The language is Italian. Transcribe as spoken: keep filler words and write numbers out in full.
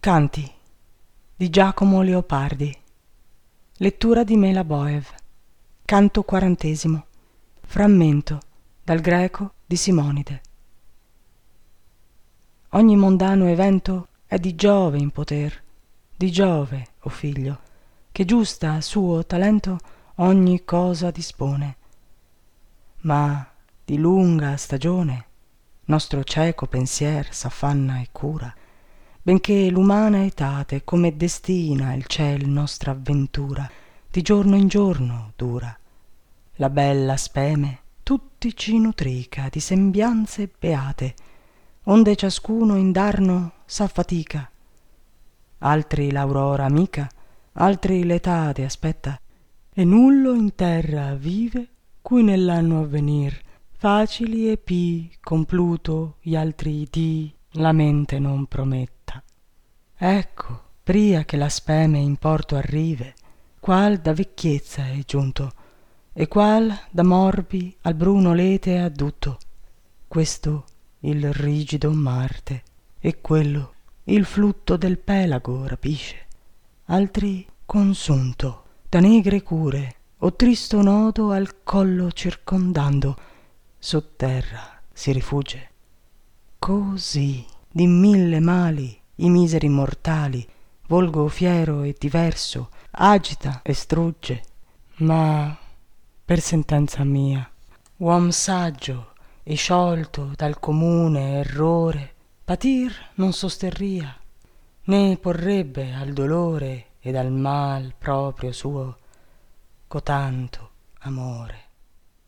Canti di Giacomo Leopardi. Lettura di Mela Boev. Canto quarantesimo. Frammento dal greco di Simonide. Ogni mondano evento è di Giove in poter, di Giove, o figlio, che giusta a suo talento ogni cosa dispone. Ma di lunga stagione nostro cieco pensier s'affanna e cura, benché l'umana etate come destina il ciel nostra avventura di giorno in giorno dura. La bella speme tutti ci nutrica di sembianze beate, onde ciascuno indarno s'affatica. Altri l'aurora amica, altri l'etate aspetta, e nullo in terra vive cui nell'anno avvenir facili e pii con Pluto gli altri dì la mente non prometta. Ecco, pria che la speme in porto arrive, qual da vecchiezza è giunto, e qual da morbi al bruno lete addutto, questo il rigido Marte, e quello il flutto del Pelago rapisce, altri consunto da negre cure o tristo nodo al collo circondando sotterra si rifugge. Così di mille mali i miseri mortali, volgo fiero e diverso, agita e strugge. Ma per sentenza mia, uom saggio e sciolto dal comune errore, patir non sosterria, né porrebbe al dolore ed al mal proprio suo cotanto amore.